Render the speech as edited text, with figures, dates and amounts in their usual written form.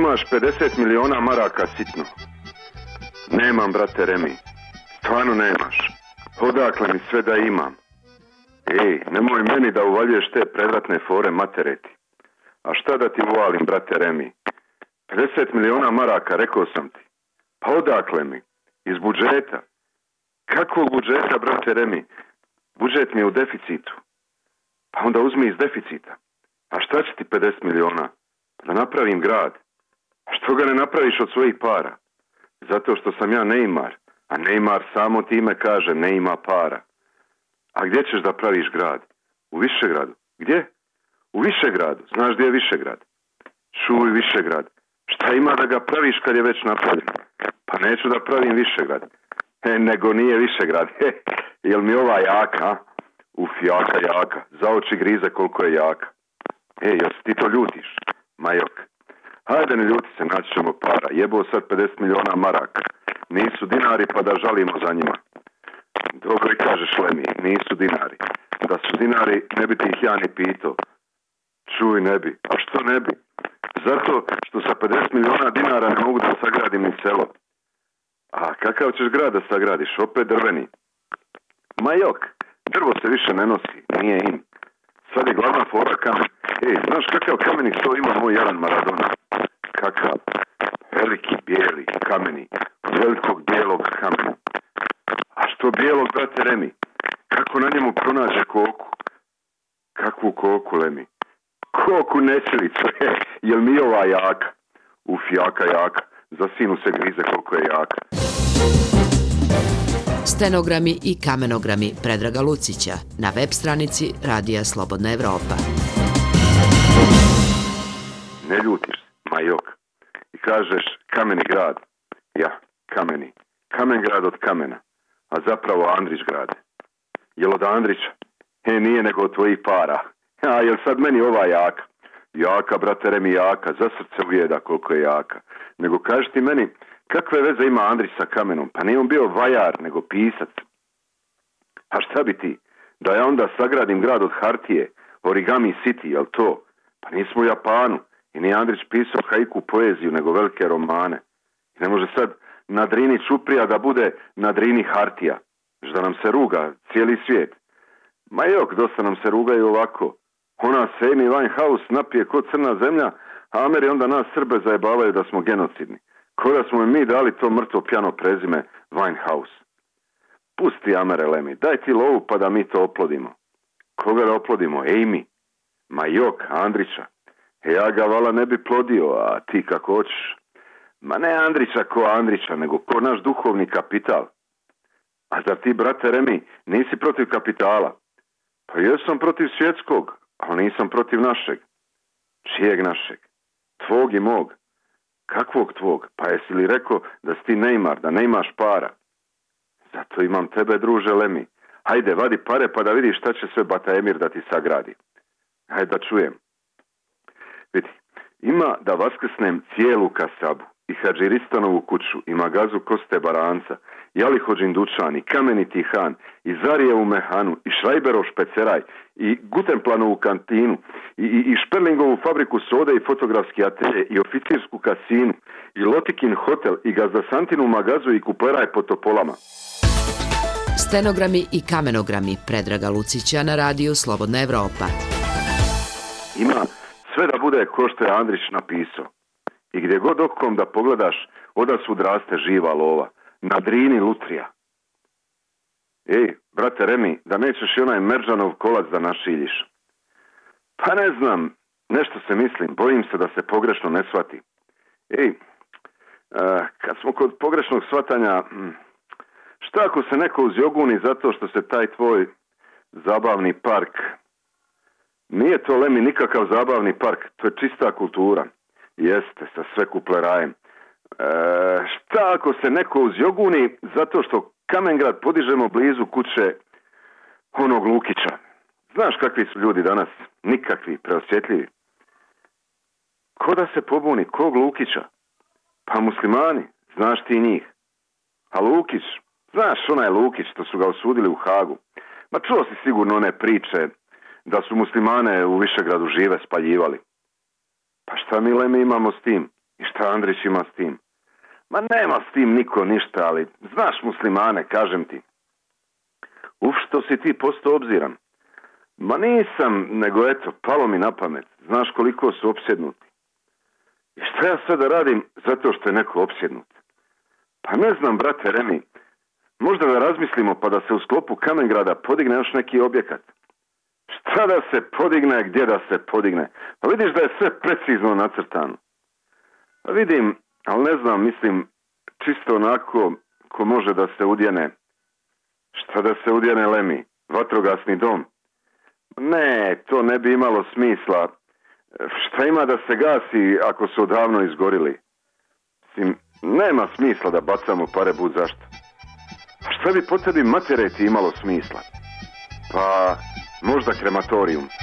imaš 50 miliona maraka sitno? Nemam, brate Remi. Stvarno nemaš. Odakle mi sve da imam? Nemoj meni da uvaljuješ te predratne fore matereti. A šta da ti uvalim, brate Remi? 50 miliona maraka, rekao sam ti. Pa odakle mi? Iz budžeta. Kakvog budžeta, brate Remi? Budžet mi je u deficitu. Pa onda uzmi iz deficita. A šta će ti 50 miliona? Da napravim grad. A što ga ne napraviš od svojih para? Zato što sam ja Neymar. A Neymar samo time kaže ne ima para. A gdje ćeš da praviš grad? U Višegradu. Gdje? U Višegradu. Znaš gdje je Višegrad? Čuj, Višegrad. Šta ima da ga praviš kad je već napravljen? Pa neću da pravim Višegrad. Nego nije Višegrad. Jel mi ova jaka? Uf, jaka. Za oči grize koliko je jaka. Jel se ti to ljutiš? Majok. Hajde, ne ljuti se, naći ćemo para. Jebo sad 50 miliona maraka. Nisu dinari pa da žalimo za njima. Dobro i kažeš, Lemi, nisu dinari. Da su dinari, ne bi ti ih ja ni pitao. Čuj, ne bi. A što ne bi? Zato što sa 50 miliona dinara ne mogu da sagradim ni selo. A kakav ćeš grad da sagradiš? Opet drveni. Ma jok, drvo se više ne nosi. Nije in. Sad je glavna fora kamen. Znaš kakav kameni sto ima moj Jaran Maradona? Kakav? Veliki, bijeli kameni. Od velikog bijelog kamena. A što bijelog, brate Remi? Kako na njemu pronađe koku? Kakvu koku, Lemi? Koku nećelicu. Jel mi ova jaka? Uf, jaka. Za sinu se grize koliko je jaka. Stenogrami i kamenogrami Predraga Lucića na web stranici Radija Slobodna Evropa. Ne ljutiš, majok. I kažeš kameni grad. Ja, kameni. Kamen grad od kamena. A zapravo Andrić grad. Jel od Andrića? Nije nego od tvojih para. A jel sad meni ova jaka? Jaka, brate Remi, jaka. Za srce ujeda koliko je jaka. Nego kaži ti meni, kakve veze ima Andrić sa kamenom? Pa nije on bio vajar, nego pisac. A šta bi ti? Da ja onda sagradim grad od hartije, Origami City, jel to? Pa nismo u Japanu. I nije Andrić pisao haiku poeziju, nego velike romane. I ne može sad na Drini Čuprija da bude na Drini hartija. Da nam se ruga cijeli svijet. Ma jok, dosta nam se rugaju ovako. Ona se Amy Winehouse napije kod crna zemlja, a Ameri onda nas Srbe zajebavaju da smo genocidni. Ko da smo mi dali to mrtvo pjano prezime Winehouse. Pusti Amere, Lemi, daj ti lovu pa da mi to oplodimo. Koga da oplodimo? Amy? Ma jok, Andrića. Ja ga vala ne bi plodio, a ti kako hoćeš. Ma ne Andrića ko Andrića, nego ko naš duhovni kapital. A zar ti, brate Remi, nisi protiv kapitala? Pa jesam protiv svjetskog, ali nisam protiv našeg. Čijeg našeg? Tvog i mog. Kakvog tvog? Pa jesi li rekao da si ti Neymar, da ne imaš para? Zato imam tebe, druže Lemi. Hajde, vadi pare pa da vidiš šta će sve Bata Emir da ti sagradi. Hajde da čujem. Vidi, ima da vaskrsnem cijelu kasabu i Hadžiristanovu kuću i magazu Koste Baranca i Alihođin dućan i Kameni Tihan i Zarijevu mehanu i Šrajberov špeceraj i Gutenplanovu kantinu i Šperlingovu fabriku sode i fotografski atelje i oficirsku kasinu i Lotikin hotel i Gazdasantinu magazu i kuperaj po Topolama. Stenogrami i kamenogrami Predraga Lucića na radiju Slobodna Evropa. Ima sve da bude ko što je Andrić napisao. I gdje god okom da pogledaš, odasvud raste živa lova. Na Drini lutrija. Brate Remi, da nećeš i onaj Meržanov kolac da našiljiš. Pa ne znam, nešto se mislim, bojim se da se pogrešno ne shvati. Kad smo kod pogrešnog shvatanja, šta ako se neko uzjoguni zato što se taj tvoj zabavni park, nije to, Lemi, nikakav zabavni park, to je čista kultura. Jeste, sa sve kuplerajem. Šta ako se neko uzjoguni zato što Kamengrad podižemo blizu kuće onog Lukića? Znaš kakvi su ljudi danas? Nikakvi, preosjetljivi. Ko da se pobuni? Kog Lukića? Pa muslimani, znaš ti njih. A Lukić, znaš onaj Lukić što su ga osudili u Hagu. Ma čuo si sigurno one priče da su muslimane u Višegradu žive spaljivali. Pa šta mi, Lemi, imamo s tim? I šta Andrić ima s tim? Ma nema s tim niko ništa, ali znaš muslimane, kažem ti. Što si ti postao obziran? Ma nisam, nego eto, palo mi na pamet. Znaš koliko su opsjednuti. I šta ja sada radim zato što je neko opsjednut? Pa ne znam, brate Remi, možda da razmislimo pa da se u sklopu Kamengrada podigne još neki objekat. Šta da se podigne, gdje da se podigne? Pa vidiš da je sve precizno nacrtano. Pa vidim, ali ne znam, mislim, čisto onako ko može da se udjene. Šta da se udjene Lemi? Vatrogasni dom? Ne, to ne bi imalo smisla. Šta ima da se gasi ako su odavno izgorili? Mislim, nema smisla da bacamo pare bud zašto. A šta bi po tebi Matereti imalo smisla? Pa, možda krematorijum.